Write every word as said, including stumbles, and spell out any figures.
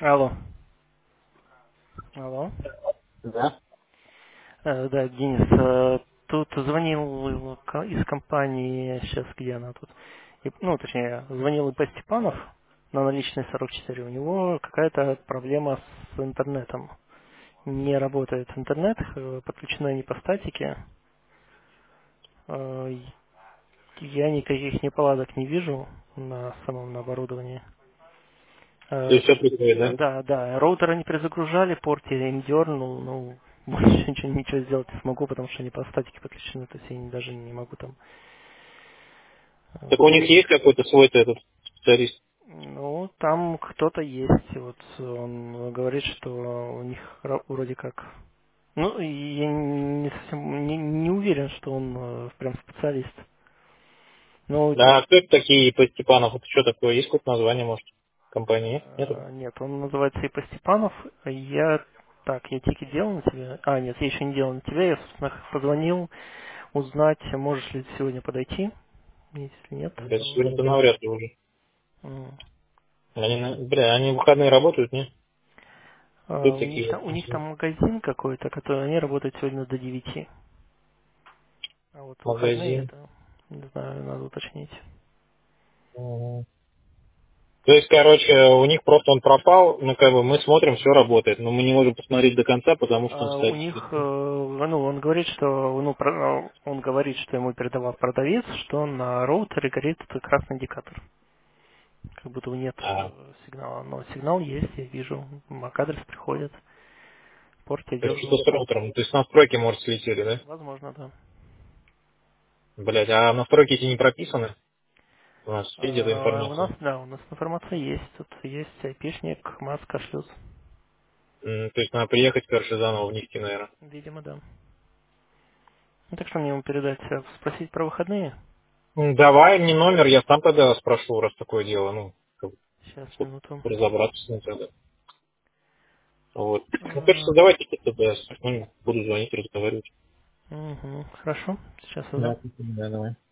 Алло. Алло. Да. Э, да, Денис, э, тут звонил ко- из компании, сейчас где она тут, И- ну, точнее, звонил и Степанов на наличной сорок четыре. У него какая-то проблема с интернетом. Не работает интернет, э, подключена не по статике. Э, Я никаких неполадок не вижу на самом оборудовании. То Э, есть все приходит, да? Да, да, роутеры не перезагружали, порт я им дернул, ну, больше ничего, ничего сделать не смогу, потому что они по статике подключены, то есть я не- даже не могу там. э, Так у них есть какой-то свой-то этот специалист? Ну, там кто-то есть, вот он говорит, что у них ра- вроде как. Ну, и я не совсем не, не уверен, что он э, прям специалист. Ну, Да, а кто это такие по Степанов? Это что такое? Есть какое-то название, может, компании? Нет? э, нет, он называется Ипа Степанов. Я так, я тики делал на тебя. А, нет, я еще не делал на тебя. Я, собственно, позвонил узнать, можешь ли ты сегодня подойти. Если нет, Да, то... сегодня-то навряд ли уже. м. Они, на- бля, они в выходные работают, не? А, Кто у них такие? там, у них там магазин какой-то, который они работают сегодня до девяти. А вот выходные Магазин. это, не знаю, надо уточнить. Мгм. То есть, короче, у них просто он пропал, ну, как бы мы смотрим, все работает, но мы не можем посмотреть до конца, потому что он, А у кстати, них, э, ну, он говорит, что, ну, про- он говорит, что ему передавал продавец, что на роутере горит этот красный индикатор. Как будто бы нет а, э, сигнала. Но сигнал есть, я вижу. MAC-адрес приходит. Порт я то есть что дернул. с роутером? То есть настройки, может, слетели, да? Возможно, да. Блять, а настройки эти не прописаны? У нас есть где-то А, у нас, информация? да, у нас информация есть. Тут есть айпишник, маска, шлюз. М, То есть надо приехать, короче, заново внести, наверное. Видимо, да. Ну, так что мне ему передать, э, спросить про выходные? М, Давай мне номер, я сам тогда спрошу, раз такое дело, ну, как бы, Сейчас, чтоб минуту. разобраться с ним тогда. Вот. Ну, А, конечно, давайте тогда с ним буду звонить, разговаривать. мгм, хорошо, сейчас Да, узнаем. да, давай.